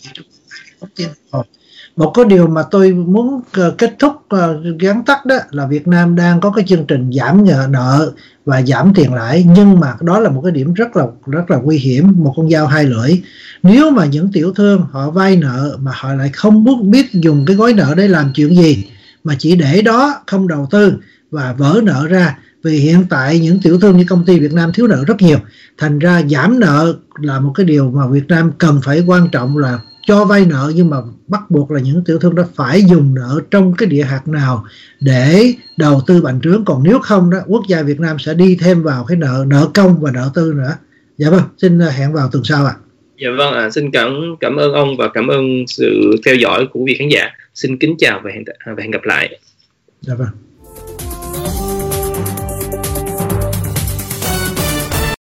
vị. Một cái điều mà tôi muốn kết thúc gắn tắt đó là Việt Nam đang có cái chương trình giảm nợ và giảm tiền lãi, nhưng mà đó là một cái điểm rất là rất là nguy hiểm, một con dao hai lưỡi. Nếu mà những tiểu thương họ vay nợ mà họ lại không muốn biết dùng cái gói nợ để làm chuyện gì, mà chỉ để đó không đầu tư và vỡ nợ ra, vì hiện tại những tiểu thương như công ty Việt Nam thiếu nợ rất nhiều, thành ra giảm nợ là một cái điều mà Việt Nam cần phải quan trọng, là cho vay nợ nhưng mà bắt buộc là những tiểu thương đó phải dùng nợ trong cái địa hạt nào để đầu tư bành trướng, còn nếu không đó quốc gia Việt Nam sẽ đi thêm vào cái nợ nợ công và nợ tư nữa. Dạ vâng, xin hẹn vào tuần sau ạ. À. Dạ vâng, à, xin cảm cảm ơn ông và cảm ơn sự theo dõi của quý vị khán giả. Xin kính chào và hẹn, và hẹn gặp lại. Dạ vâng.